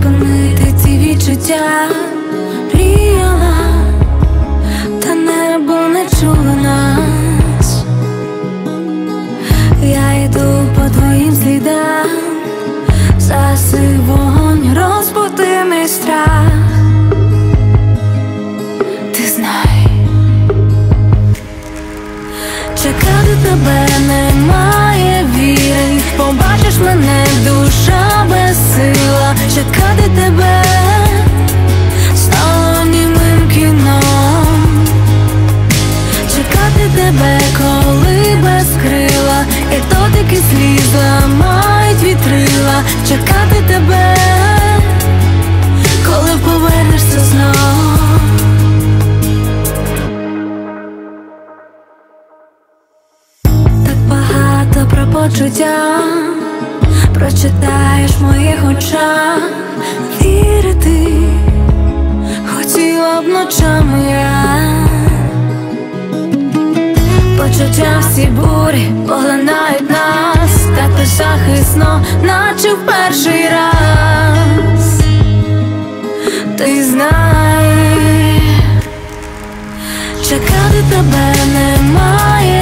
зупинити ці відчуття. Мріяла, та небо не чуло нас. Я йду по твоїм слідам, заси вогонь, розбуди мій страх. Ти знай, чекати тебе немає віри. Побачиш мене, душа безсила. Чекати тебе стало німим кіном. Чекати тебе, коли без крила, і дотики сліз ламають вітрила. Чекати тебе, коли повернешся знов. Так багато про почуття прочитаєш в моїх очах. Вірити хотіла б ночами я. Почуття всі бурі поглинають нас, так беззахисно, наче в перший раз. Ти знай, чекати тебе немає